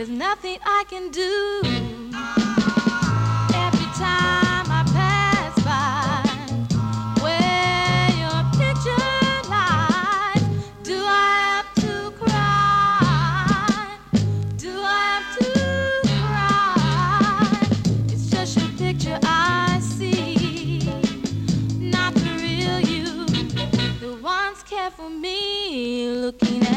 there's nothing I can do. Every time I pass by where your picture lies, do I have to cry? Do I have to cry? It's just your picture I see, not the real you, the ones care for me, looking at